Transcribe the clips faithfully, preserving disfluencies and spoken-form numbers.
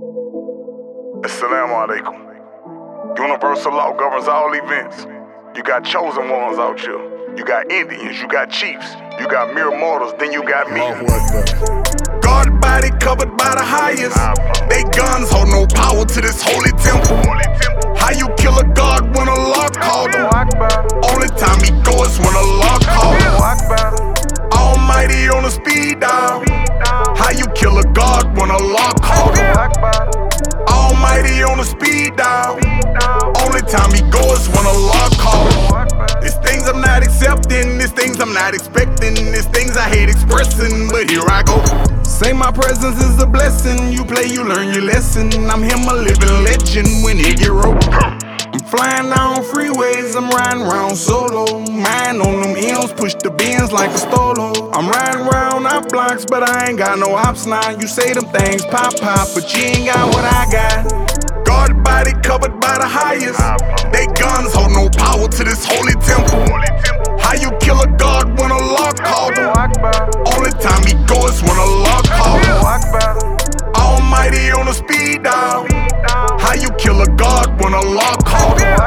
Assalamu alaikum. Universal law governs all events. You got chosen ones out here. You got Indians, you got chiefs, you got mere mortals, then you got me. God body covered by the highest. They guns hold no power to this holy temple. How you kill a god when Allah called him? Only time he go is when Allah called him. Almighty on a speed dial. How you kill a god when Allah called him? Almighty on a speed dial. Only time he go is when Allah called him. There's things I'm not accepting, there's things I'm not expecting, there's things I hate expressing, but here I go. Say my presence is a blessing, you play, you learn your lesson. I'm him, a living legend when it get rope. I'm flying down freeways, I'm riding around solo. Mine on them M's, push the bins like a stolo. I'm riding around our blocks, but I ain't got no ops now. You say them things pop pop, but you ain't got what I got. God body covered by the highest. They guns hold no power to this holy temple. How you kill a god when Allah called him? Only time he go is when Allah called him. Almighty on a speed dial. How you kill a god when Allah called him?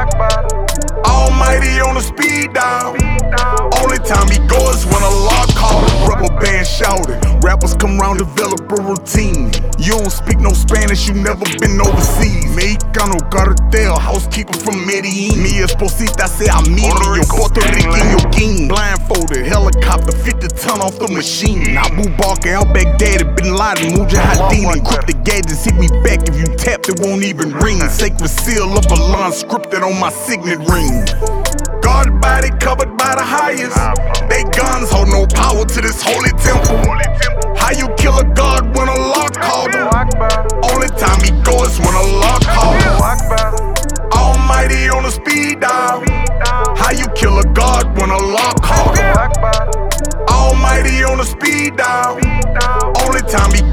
Almighty on a speed dial. Only time he go is when Allah called him. Rubber band shouted. Rappers come round, develop a routine. You don't speak no Spanish, you never been overseas. Mexicano, cartel, housekeeper from Medellin. Mi esposita se amiga, yo Puerto Rican, yo king. Blindfolded, helicopter, fifty ton off the machine. Abu Bakr, al Baghdadi, Bin Laden, Mujahideen. Encrypted gadgets hit me back, if you tap it won't even ring. Sacred seal of Allah scripted on my signet ring. God body covered by the highest. They guns hold no power to this holy temple. How you kill a god when Allah called him? Only time he go is when Allah called him. Almighty on a speed dial. How you kill a god when Allah called him? Almighty on a speed dial. Only time he